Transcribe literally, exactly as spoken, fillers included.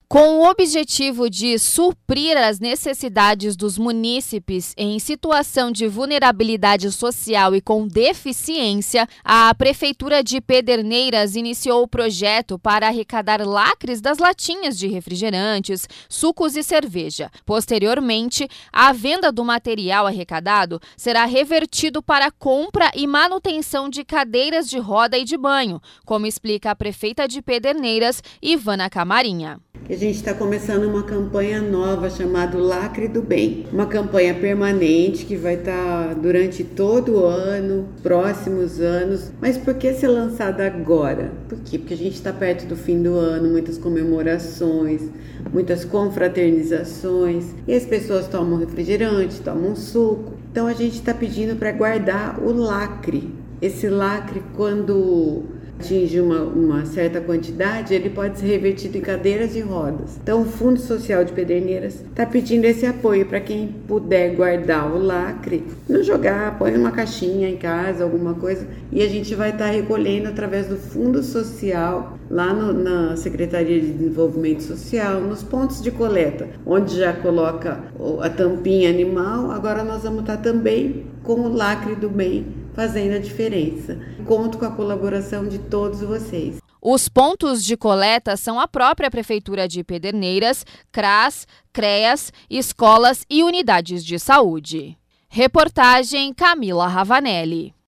Com o objetivo de suprir as necessidades dos munícipes em situação de vulnerabilidade social e com deficiência, a Prefeitura de Pederneiras iniciou o projeto para arrecadar lacres das latinhas de refrigerantes, sucos e cerveja. Posteriormente, a venda do material arrecadado será revertido para a compra e manutenção de cadeiras de roda e de banho, como explica a prefeita de Pederneiras, Ivana Camarinha. A gente está começando uma campanha nova chamada Lacre do Bem. Uma campanha permanente que vai estar durante todo o ano, próximos anos. Mas por que ser lançada agora? Por quê? Porque a gente está perto do fim do ano, muitas comemorações, muitas confraternizações. E as pessoas tomam refrigerante, tomam suco. Então a gente está pedindo para guardar o lacre. Esse lacre, quando atinge uma, uma certa quantidade, ele pode ser revertido em cadeiras e rodas. Então o Fundo Social de Pederneiras está pedindo esse apoio para quem puder guardar o lacre, não jogar, põe numa caixinha em casa, alguma coisa, e a gente vai estar tá recolhendo através do Fundo Social, lá no, na Secretaria de Desenvolvimento Social, nos pontos de coleta, onde já coloca a tampinha animal, agora nós vamos estar tá também com o Lacre do Bem, fazendo a diferença. Conto com a colaboração de todos vocês. Os pontos de coleta são a própria Prefeitura de Pederneiras, CRAS, CREAS, escolas e unidades de saúde. Reportagem Camila Ravanelli.